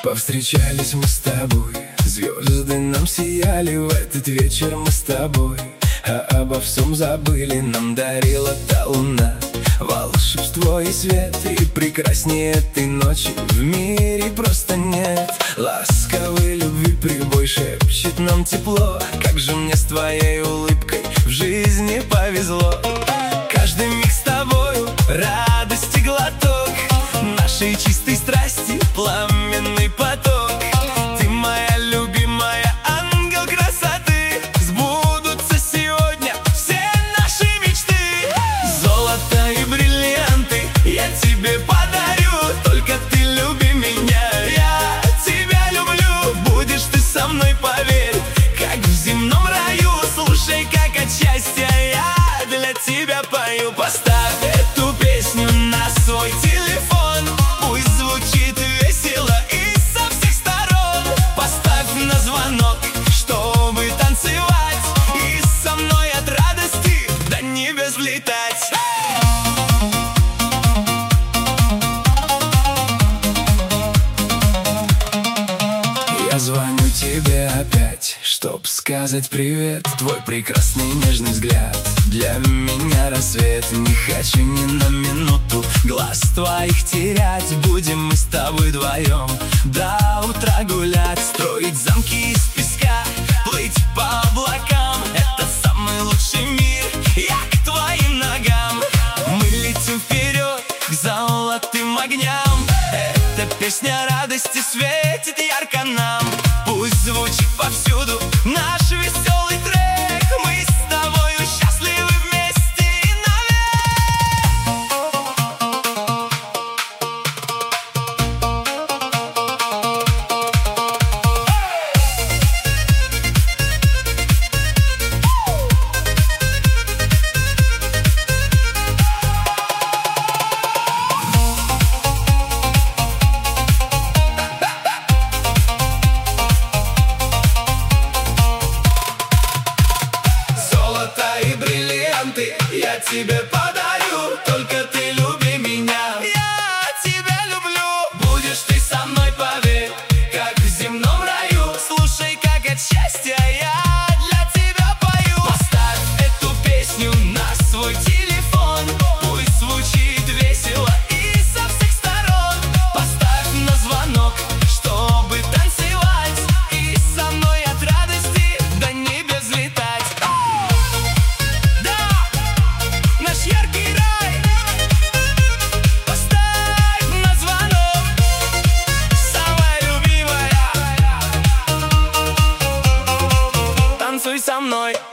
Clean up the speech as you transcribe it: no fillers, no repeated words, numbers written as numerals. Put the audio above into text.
Повстречались мы с тобой, звезды нам сияли в этот вечер мы с тобой. А обо всем забыли, нам дарила та луна волшебство и свет, и прекраснее этой ночи в мире просто нет. Ласковой любви прибой шепчет нам тепло, как же мне с твоей улыбкой в жизни повезло. Каждый миг с тобою радости глоток, нашей чистой страсти пламенный поток. Ты моя любимая, ангел красоты, сбудутся сегодня все наши мечты. Золото и бриллианты я тебе подарю, только ты люби меня, я тебя люблю. Будешь ты со мной, поверь, как в земном раю. Слушай, как от счастья я для тебя пою. Поставь эту песню на свой телефон, пусть звучит весело и со всех сторон. Поставь на звонок, чтобы танцевать и со мной от радости до небес взлетать. Я звоню тебе опять, чтоб сказать привет. Твой прекрасный нежный взгляд для меня рассвет. Не хочу ни на минуту глаз твоих терять. Будем мы с тобой вдвоем до утра гулять, строить замки из песка, плыть по облакам. Это самый лучший мир, я к твоим ногам. Мы летим вперед к золотым огням. Эта песня радости светит ярко нам. Пусть звучит повсюду наш веселый трек. Мы с тобою счастливы вместе и я тебе подарю, только ты люби меня, я тебя люблю. Будешь ты со мной, поверь, как в земном раю. Слушай, как от счастья я для тебя пою. Поставь эту песню на свой телефон, пусть звучит весело и со всех сторон. Поставь на звонок, чтобы танцевать и со мной от радости до небес взлетать. Наш яркий рай, поставь на звонок, самая любимая, танцуй со мной.